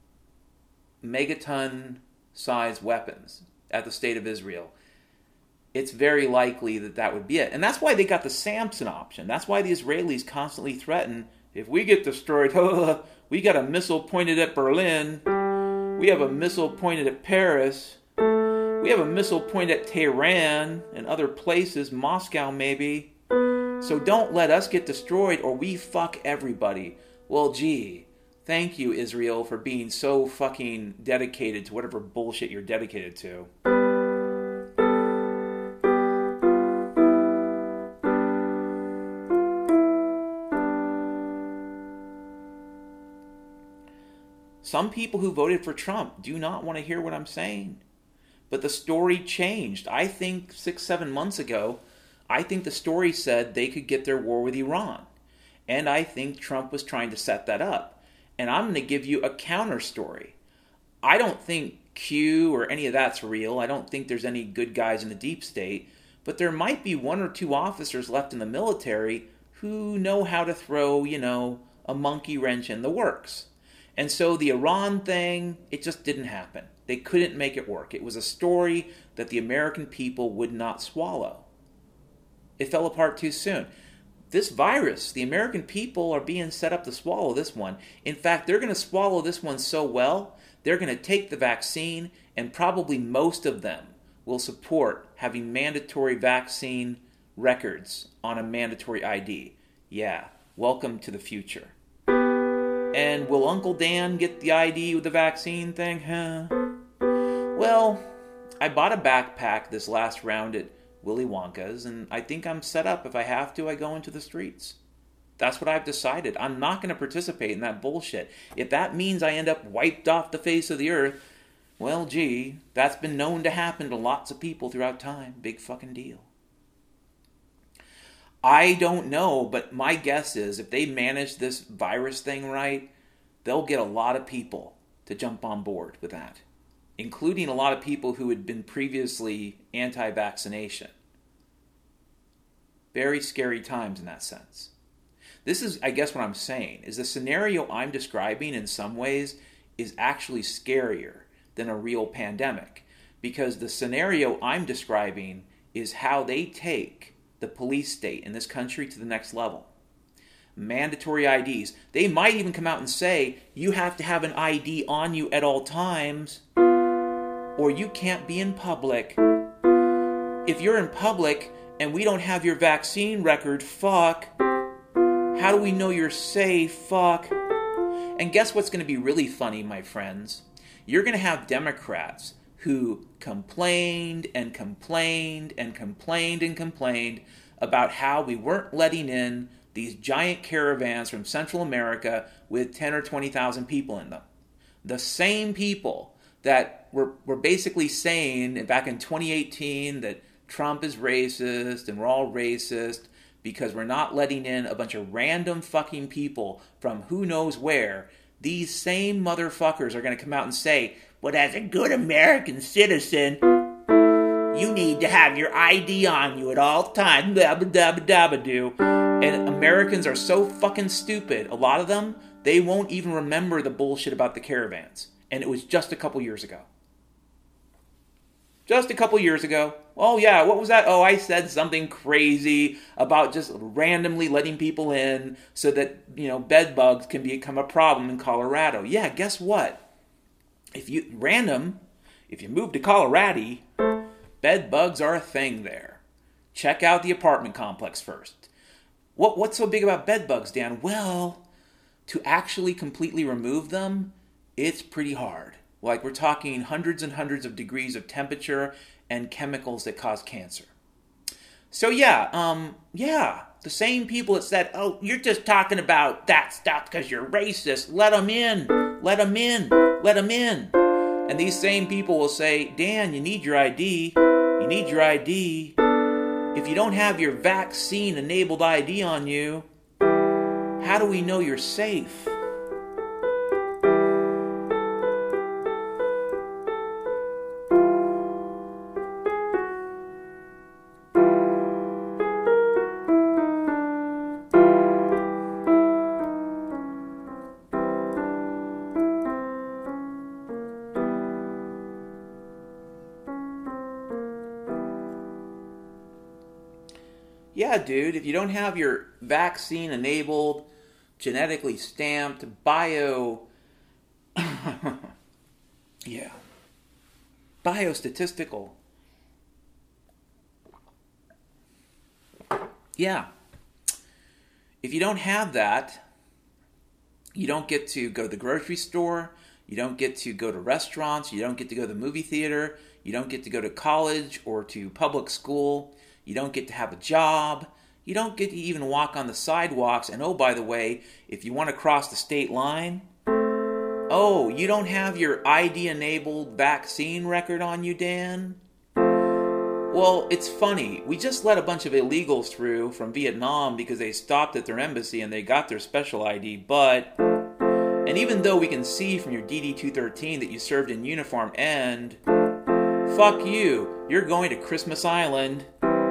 megaton size weapons at the State of Israel, it's very likely that that would be it. And that's why they got the Samson option. That's why the Israelis constantly threaten, if we get destroyed, we got a missile pointed at Berlin, we have a missile pointed at Paris, we have a missile pointed at Tehran and other places, Moscow maybe. So don't let us get destroyed or we fuck everybody. Well, gee, thank you, Israel, for being so fucking dedicated to whatever bullshit you're dedicated to. Some people who voted for Trump do not want to hear what I'm saying. But the story changed. I think six, seven months ago, I think the story said they could get their war with Iran. And I think Trump was trying to set that up. And I'm going to give you a counter story. I don't think Q or any of that's real. I don't think there's any good guys in the deep state. But there might be one or two officers left in the military who know how to throw, you know, a monkey wrench in the works. And so the Iran thing, it just didn't happen. They couldn't make it work. It was a story that the American people would not swallow. It fell apart too soon. This virus, the American people are being set up to swallow this one. In fact, they're going to swallow this one so well, they're going to take the vaccine, and probably most of them will support having mandatory vaccine records on a mandatory I D. Yeah, welcome to the future. And will Uncle Dan get the I D with the vaccine thing? Huh? Well, I bought a backpack this last round at Willy Wonka's, and I think I'm set up. If I have to, I go into the streets. That's what I've decided. I'm not going to participate in that bullshit. If that means I end up wiped off the face of the earth, well, gee, that's been known to happen to lots of people throughout time. Big fucking deal. I don't know, but my guess is if they manage this virus thing right, they'll get a lot of people to jump on board with that, including a lot of people who had been previously anti-vaccination. Very scary times in that sense. This is, I guess what I'm saying, is the scenario I'm describing in some ways is actually scarier than a real pandemic, because the scenario I'm describing is how they take the police state in this country to the next level. Mandatory I Ds. They might even come out and say, you have to have an I D on you at all times, or you can't be in public. If you're in public and we don't have your vaccine record, fuck. How do we know you're safe? Fuck. And guess what's going to be really funny, my friends? You're going to have Democrats who complained and complained and complained and complained about how we weren't letting in these giant caravans from Central America with ten or twenty thousand people in them. The same people that were, were basically saying back in twenty eighteen that Trump is racist and we're all racist because we're not letting in a bunch of random fucking people from who knows where. These same motherfuckers are going to come out and say, but as a good American citizen, you need to have your I D on you at all times, dabba dabba dabba do. And Americans are so fucking stupid, a lot of them, they won't even remember the bullshit about the caravans. And it was just a couple years ago. Just a couple years ago. Oh yeah, what was that? Oh, I said something crazy about just randomly letting people in so that, you know, bed bugs can become a problem in Colorado. Yeah, guess what? If you, random, if you move to Colorado, bed bugs are a thing there. Check out the apartment complex first. What What's so big about bed bugs, Dan? Well, to actually completely remove them, it's pretty hard. Like, we're talking hundreds and hundreds of degrees of temperature and chemicals that cause cancer. So yeah, um, yeah, the same people that said, oh, you're just talking about that stuff because you're racist, let them in, let them in, let them in. And these same people will say, Dan, you need your I D, you need your I D. If you don't have your vaccine-enabled I D on you, how do we know you're safe? Yeah, dude, if you don't have your vaccine-enabled, genetically stamped, bio... yeah. Biostatistical. Yeah. If you don't have that, you don't get to go to the grocery store, you don't get to go to restaurants, you don't get to go to the movie theater, you don't get to go to college or to public school, you don't get to have a job, you don't get to even walk on the sidewalks, and oh, by the way, if you want to cross the state line, oh, you don't have your I D-enabled vaccine record on you, Dan? Well, it's funny. We just let a bunch of illegals through from Vietnam because they stopped at their embassy and they got their special I D, but... And even though we can see from your D D two thirteen that you served in uniform and... Fuck you. You're going to Christmas Island.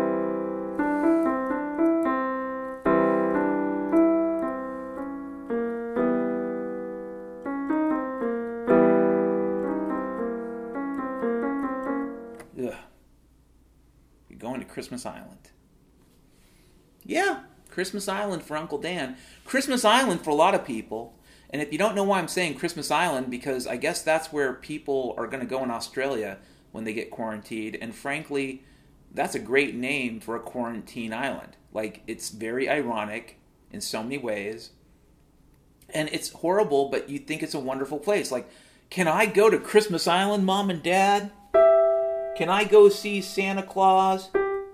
Ugh. You're going to Christmas Island. Yeah, Christmas Island for Uncle Dan. Christmas Island for a lot of people. And if you don't know why I'm saying Christmas Island, because I guess that's where people are going to go in Australia when they get quarantined. And frankly, that's a great name for a quarantine island. Like, it's very ironic in so many ways. And it's horrible, but you think it's a wonderful place. Like, can I go to Christmas Island, Mom and Dad? Can I go see Santa Claus?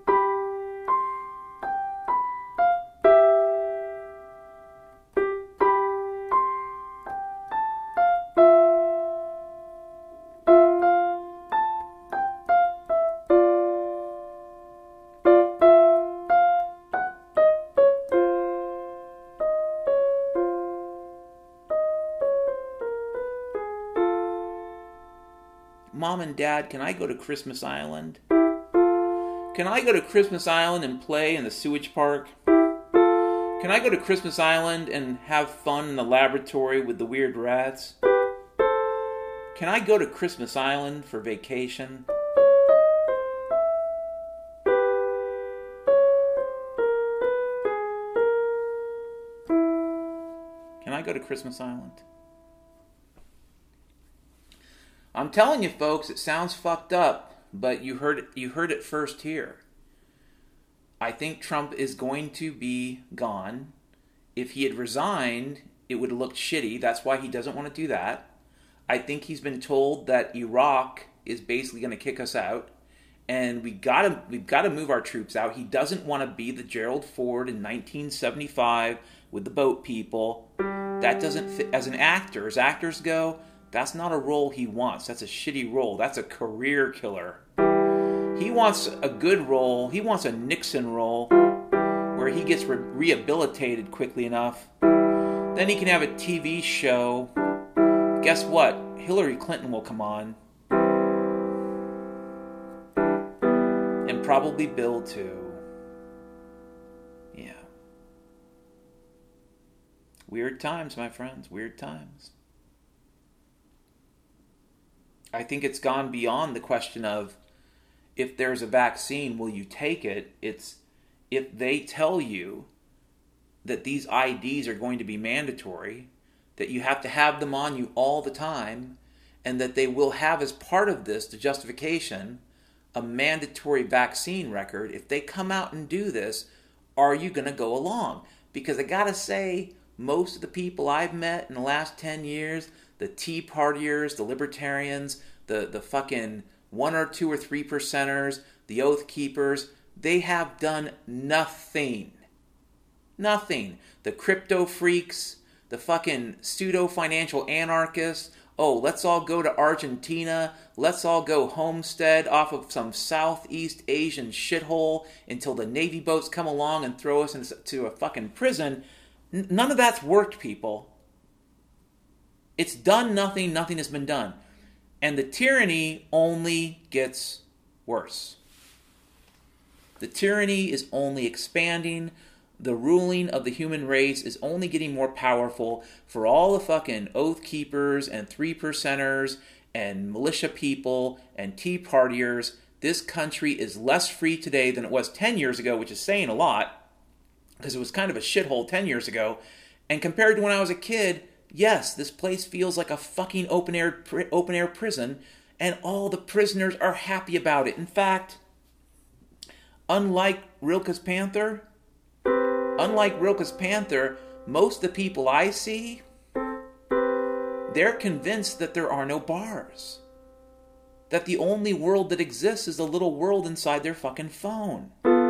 Mom and Dad, can I go to Christmas Island? Can I go to Christmas Island and play in the sewage park? Can I go to Christmas Island and have fun in the laboratory with the weird rats? Can I go to Christmas Island for vacation? Can I go to Christmas Island? I'm telling you, folks, it sounds fucked up, but you heard it, you heard it first here. I think Trump is going to be gone. If he had resigned, it would have looked shitty. That's why he doesn't want to do that. I think he's been told that Iraq is basically going to kick us out, and we gotta we've got to move our troops out. He doesn't want to be the Gerald Ford in nineteen seventy-five with the boat people. That doesn't fit as an actor. As actors go, that's not a role he wants. That's a shitty role. That's a career killer. He wants a good role. He wants a Nixon role where he gets re- rehabilitated quickly enough. Then he can have a T V show. Guess what? Hillary Clinton will come on. And probably Bill too. Yeah. Weird times, my friends. Weird times. I think it's gone beyond the question of, if there's a vaccine, will you take it? It's if they tell you that these I Ds are going to be mandatory, that you have to have them on you all the time, and that they will have as part of this, the justification, a mandatory vaccine record. If they come out and do this, are you going to go along? Because I got to say, most of the people I've met in the last ten years, the Tea Partiers, the Libertarians, the, the fucking one or two or three percenters, the Oath Keepers, they have done nothing. Nothing. The crypto freaks, the fucking pseudo-financial anarchists, oh, let's all go to Argentina, let's all go homestead off of some Southeast Asian shithole until the Navy boats come along and throw us into a fucking prison. N- none of that's worked, people. It's done nothing, nothing has been done. And the tyranny only gets worse. The tyranny is only expanding. The ruling of the human race is only getting more powerful for all the fucking Oath Keepers and three percenters and militia people and Tea Partiers. This country is less free today than it was ten years ago, which is saying a lot, because it was kind of a shithole ten years ago. And compared to when I was a kid, yes, this place feels like a fucking open-air open-air prison, and all the prisoners are happy about it. In fact, unlike Rilke's Panther, unlike Rilke's Panther, most of the people I see, they're convinced that there are no bars. That the only world that exists is the little world inside their fucking phone.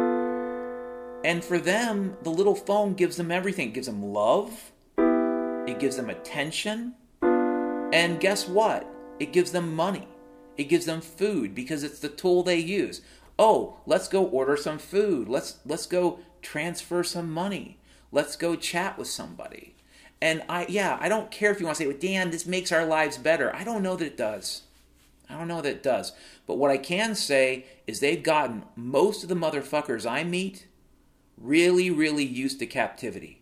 And for them, the little phone gives them everything. It gives them love. It gives them attention. And guess what? It gives them money. It gives them food because it's the tool they use. Oh, let's go order some food. Let's let's go transfer some money. Let's go chat with somebody. And I yeah, I don't care if you want to say, well, Dan, this makes our lives better. I don't know that it does. I don't know that it does. But what I can say is they've gotten most of the motherfuckers I meet really, really used to captivity.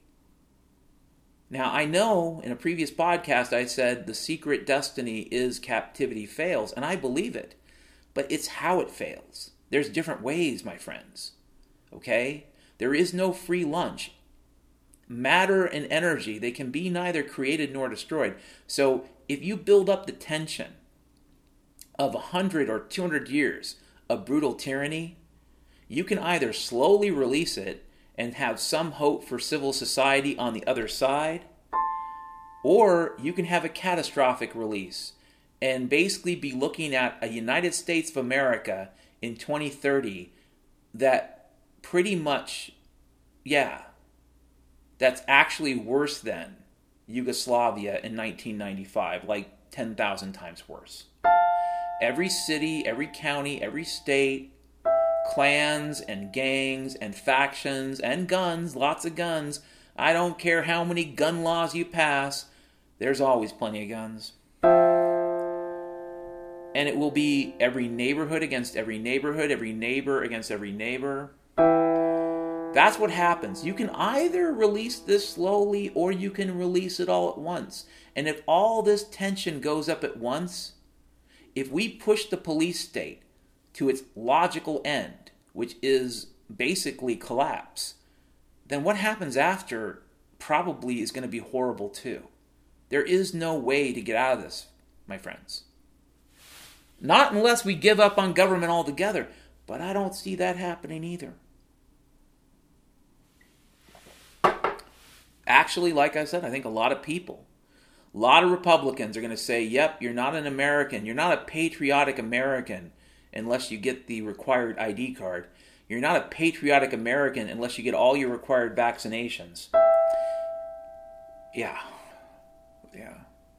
Now, I know in a previous podcast I said the secret destiny is captivity fails, and I believe it. But it's how it fails. There's different ways, my friends. Okay? There is no free lunch. Matter and energy, they can be neither created nor destroyed. So if you build up the tension of one hundred or two hundred years of brutal tyranny, you can either slowly release it and have some hope for civil society on the other side, or you can have a catastrophic release and basically be looking at a United States of America in twenty thirty that pretty much, yeah, that's actually worse than Yugoslavia in nineteen ninety-five, like ten thousand times worse. Every city, every county, every state, clans and gangs and factions and guns, lots of guns. I don't care how many gun laws you pass, there's always plenty of guns. And it will be every neighborhood against every neighborhood, every neighbor against every neighbor. That's what happens. You can either release this slowly or you can release it all at once. And if all this tension goes up at once, if we push the police state to its logical end, which is basically collapse, then what happens after probably is going to be horrible too. There is no way to get out of this, my friends. Not unless we give up on government altogether, but I don't see that happening either. Actually, like I said, I think a lot of people, A lot of Republicans are going to say, yep, you're not an American. You're not a patriotic American unless you get the required I D card. You're not a patriotic American unless you get all your required vaccinations. Yeah. Yeah.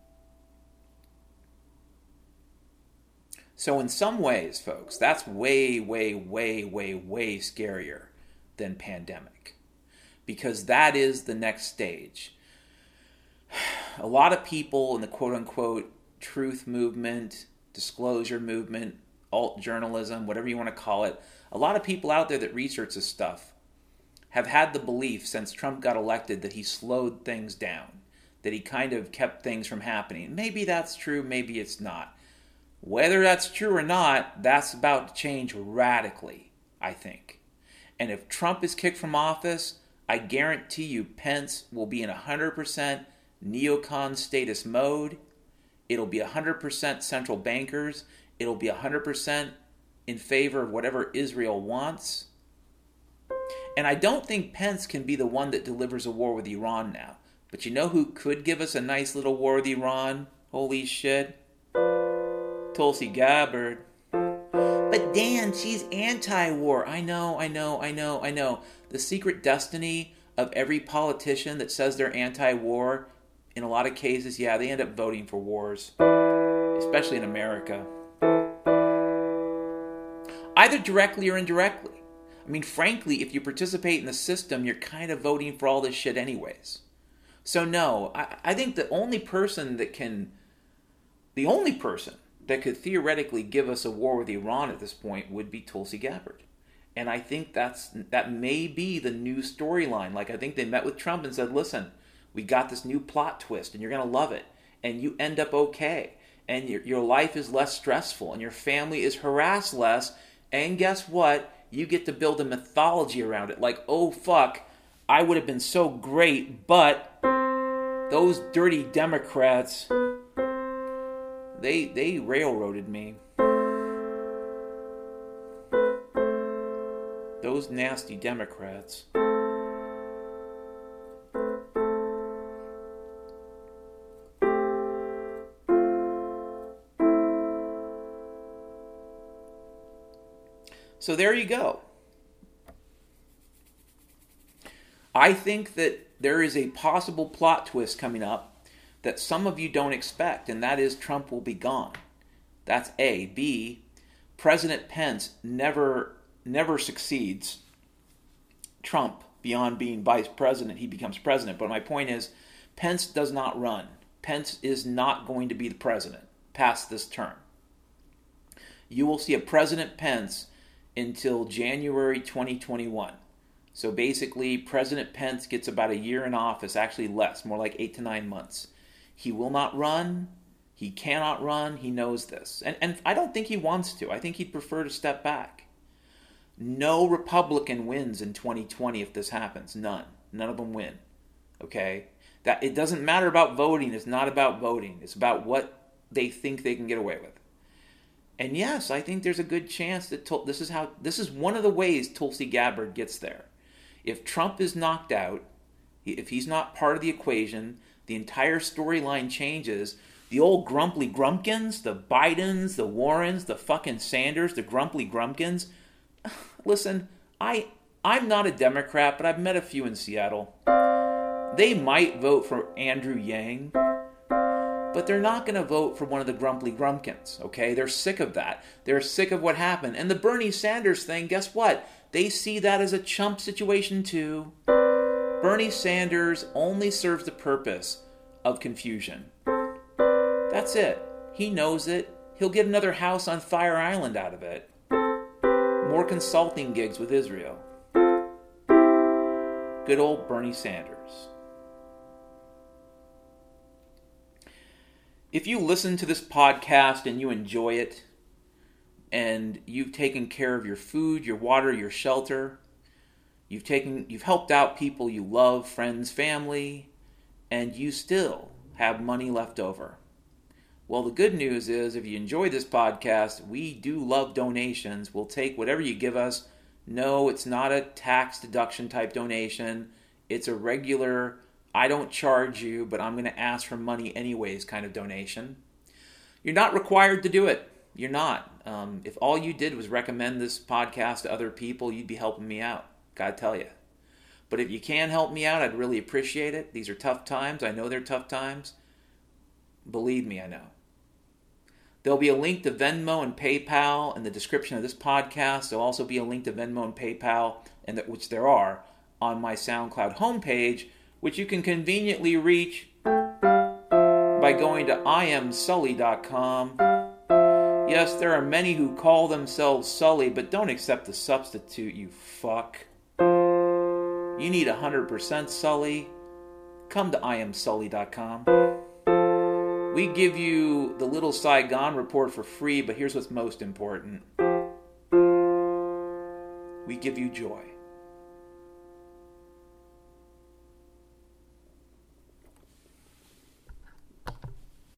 So in some ways, folks, that's way, way, way, way, way scarier than pandemic. Because that is the next stage. A lot of people in the quote-unquote truth movement, disclosure movement, alt journalism, whatever you want to call it, a lot of people out there that research this stuff have had the belief since Trump got elected that he slowed things down, that he kind of kept things from happening. Maybe that's true, maybe it's not. Whether that's true or not, that's about to change radically, I think. And if Trump is kicked from office, I guarantee you Pence will be in one hundred percent neocon status mode. It'll be one hundred percent central bankers. It'll be one hundred percent in favor of whatever Israel wants. And I don't think Pence can be the one that delivers a war with Iran now. But you know who could give us a nice little war with Iran? Holy shit. Tulsi Gabbard. But Dan, she's anti-war. I know, I know, I know, I know. The secret destiny of every politician that says they're anti-war, in a lot of cases, yeah, they end up voting for wars. Especially in America. Either directly or indirectly. I mean, frankly, if you participate in the system, you're kind of voting for all this shit anyways. So no, I, I think the only person that can, the only person that could theoretically give us a war with Iran at this point would be Tulsi Gabbard. And I think that's that may be the new storyline. Like, I think they met with Trump and said, listen, we got this new plot twist and you're going to love it. And you end up okay. And your, your life is less stressful and your family is harassed less. And guess what? You get to build a mythology around it. Like, oh, fuck, I would have been so great, but those dirty Democrats, they they railroaded me. Those nasty Democrats. So there you go. I think that there is a possible plot twist coming up that some of you don't expect, and that is Trump will be gone. That's A. B, President Pence never never succeeds Trump beyond being vice president. He becomes president. But my point is, Pence does not run. Pence is not going to be the president past this term. You will see a President Pence until January twenty twenty-one. So basically, President Pence gets about a year in office, actually less, more like eight to nine months. He will not run. He cannot run. He knows this. And, and I don't think he wants to. I think he'd prefer to step back. No Republican wins in twenty twenty if this happens. None. None of them win. Okay? That it doesn't matter about voting. It's not about voting. It's about what they think they can get away with. And yes, I think there's a good chance that Tul- this is how this is one of the ways Tulsi Gabbard gets there. If Trump is knocked out, if he's not part of the equation, the entire storyline changes. The old grumpy grumpkins, the Bidens, the Warrens, the fucking Sanders, the grumpy grumpkins. Listen, I I'm not a Democrat, but I've met a few in Seattle. They might vote for Andrew Yang, but they're not going to vote for one of the grumpy grumpkins, okay? They're sick of that. They're sick of what happened. And the Bernie Sanders thing, guess what? They see that as a chump situation too. Bernie Sanders only serves the purpose of confusion. That's it. He knows it. He'll get another house on Fire Island out of it. More consulting gigs with Israel. Good old Bernie Sanders. If you listen to this podcast and you enjoy it, and you've taken care of your food, your water, your shelter, you've taken, you've helped out people you love, friends, family, and you still have money left over. Well, the good news is, if you enjoy this podcast, we do love donations. We'll take whatever you give us. No, it's not a tax deduction type donation. It's a regular I don't charge you, but I'm going to ask for money anyways kind of donation. You're not required to do it. You're not. Um, if all you did was recommend this podcast to other people, you'd be helping me out. Gotta tell you. But if you can help me out, I'd really appreciate it. These are tough times. I know they're tough times. Believe me, I know. There'll be a link to Venmo and PayPal in the description of this podcast. There'll also be a link to Venmo and PayPal, and that, which there are, on my SoundCloud homepage, which you can conveniently reach by going to I am Sully dot com. Yes, there are many who call themselves Sully, but don't accept the substitute, you fuck. You need one hundred percent Sully? Come to I am Sully dot com. We give you the Little Saigon report for free, but here's what's most important. We give you joy.